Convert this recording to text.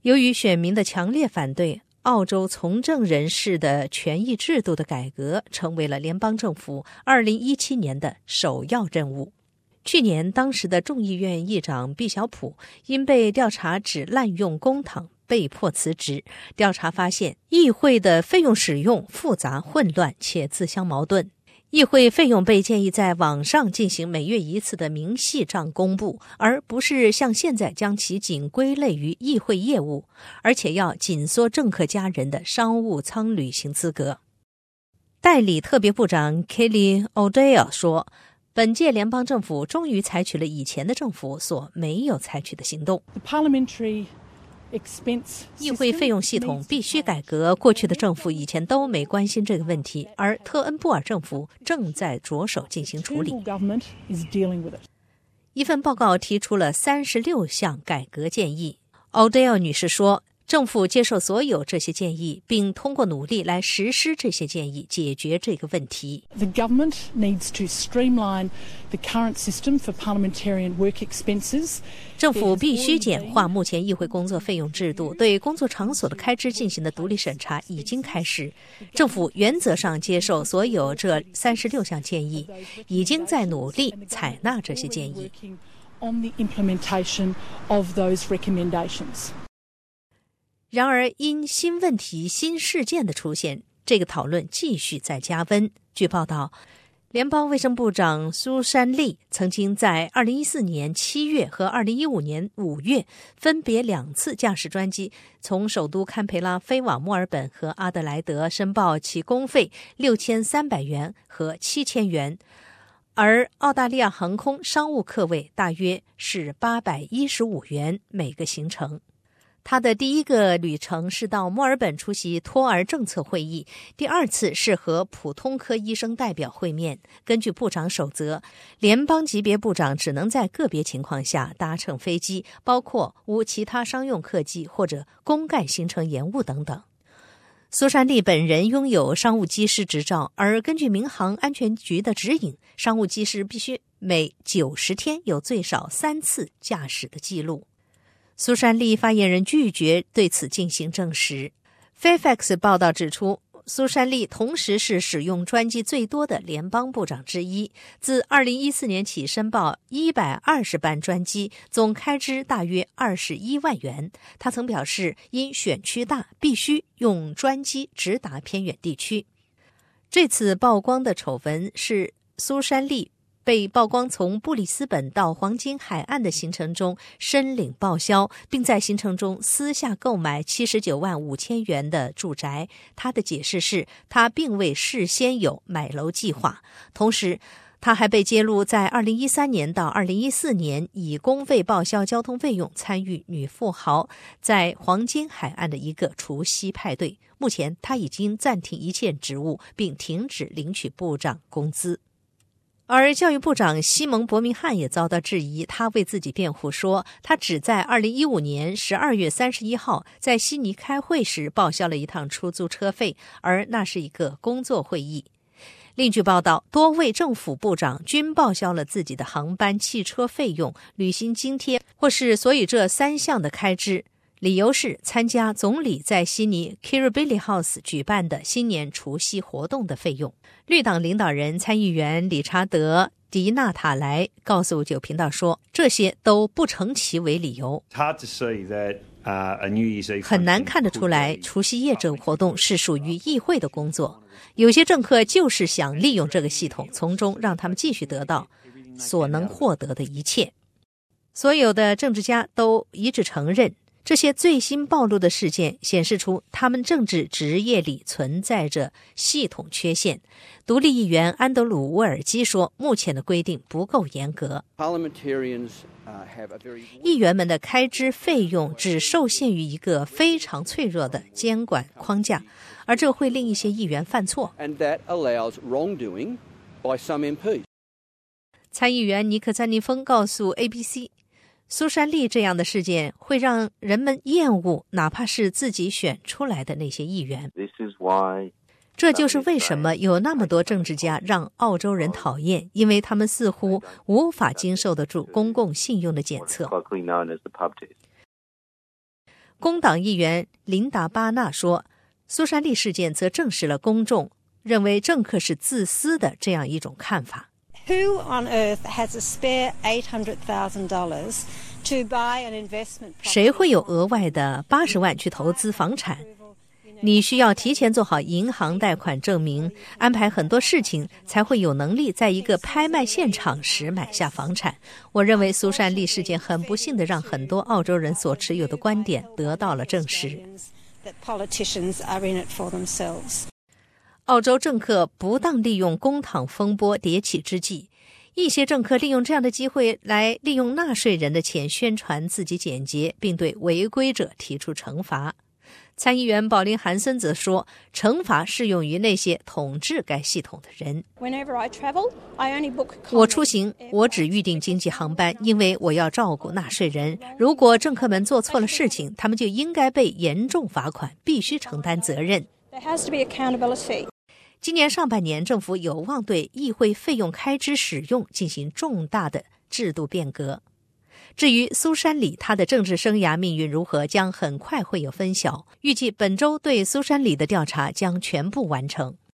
由于选民的强烈反对，澳洲从政人士的权益制度的改革成为了联邦政府2017年的首要任务。去年，当时的众议院议长毕晓普因被调查指滥用公帑，被迫辞职。调查发现，议会的费用使用复杂混乱且自相矛盾。议会费用被建议在网上进行每月一次的明细账公布，而不是像现在将其仅归类于议会业务，而且要紧缩政客家人的商务舱旅行资格。代理特别部长 Kelly O'Dea 说，本届联邦政府终于采取了以前的政府所没有采取的行动。议会费用系统必须改革，过去的政府以前都没关心这个问题，而特恩布尔政府正在着手进行处理。一份报告提出了36项改革建议。奥黛尔女士说，政府接受所有这些建议，并通过努力来实施这些建议，解决这个问题。 The government needs to streamline the current system for parliamentarian work expenses. 政府必须简化目前议会工作费用制度，对工作场所的开支进行的独立审查已经开始。政府原则上接受所有这36项建议，已经在努力采纳这些建议。 On the implementation of those recommendations. 然而，因新问题、新事件的出现，这个讨论继续在加温。据报道，联邦卫生部长苏珊丽曾经在2014年7月和2015年5月分别2次驾驶专机从首都堪培拉飞往墨尔本和阿德莱德，申报其公费6300元和7000元，而澳大利亚航空商务客位大约是815元每个行程。他的第一个旅程是到墨尔本出席托儿政策会议，第二次是和普通科医生代表会面。根据部长守则，联邦级别部长只能在个别情况下搭乘飞机，包括无其他商用客机或者公干行程延误等等。苏珊丽本人拥有商务机师执照，而根据民航安全局的指引，商务机师必须每90天有最少3次驾驶的记录。苏珊丽发言人拒绝对此进行证实。Fairfax 报道指出，苏珊丽同时是使用专机最多的联邦部长之一，自2014年起申报120班专机，总开支大约21万元。他曾表示，因选区大，必须用专机直达偏远地区。这次曝光的丑闻是苏珊丽被曝光从布里斯本到黄金海岸的行程中申领报销，并在行程中私下购买79万5千元的住宅。他的解释是，他并未事先有买楼计划。同时，他还被揭露在2013年到2014年以公费报销交通费用参与女富豪在黄金海岸的一个除夕派对。目前他已经暂停一切职务，并停止领取部长工资。而教育部长西蒙·伯明翰也遭到质疑，他为自己辩护说，他只在2015年12月31号在悉尼开会时报销了一趟出租车费，而那是一个工作会议。另据报道，多位政府部长均报销了自己的航班、汽车费用、旅行津贴，或是所以这3项的开支。理由是参加总理在悉尼 Kirribilli House 举办的新年除夕活动的费用。绿党领导人参议员理查德·迪纳塔莱告诉9频道说，这些都不成其为理由。很难看得出来，除夕夜这个活动是属于议会的工作。有些政客就是想利用这个系统，从中让他们继续得到所能获得的一切。所有的政治家都一致承认，这些最新暴露的事件显示出他们政治职业里存在着系统缺陷。独立议员安德鲁·乌尔基说，目前的规定不够严格。议员们的开支费用只受限于一个非常脆弱的监管框架，而这会令一些议员犯错。参议员尼克·赞尼峰告诉 ABC，苏珊丽这样的事件会让人们厌恶哪怕是自己选出来的那些议员。这就是为什么有那么多政治家让澳洲人讨厌，因为他们似乎无法经受得住公共信用的检测。 工党议员琳达·巴纳说，苏珊丽事件则证实了公众认为政客是自私的这样一种看法。 Who on earth has a spare $800,000 to buy an investment property? 谁会有额外的80万去投资房产？你需要提前做好银行贷款证明，安排很多事情，才会有能力在一个拍卖现场时买下房产。我认为苏珊丽事件很不幸地让很多澳洲人所持有的观点得到了证实。澳洲政客不当利用公帑风波迭起之际，一些政客利用这样的机会来利用纳税人的钱宣传自己简洁，并对违规者提出惩罚。参议员保琳·韩森则说，惩罚适用于那些统治该系统的人。我出行，我只预定经济航班，因为我要照顾纳税人。如果政客们做错了事情，他们就应该被严重罚款，必须承担责任。今年上半年，政府有望对议会费用开支使用进行重大的制度变革。至于苏珊里她的政治生涯命运如何，将很快会有分晓。预计本周对苏珊里的调查将全部完成。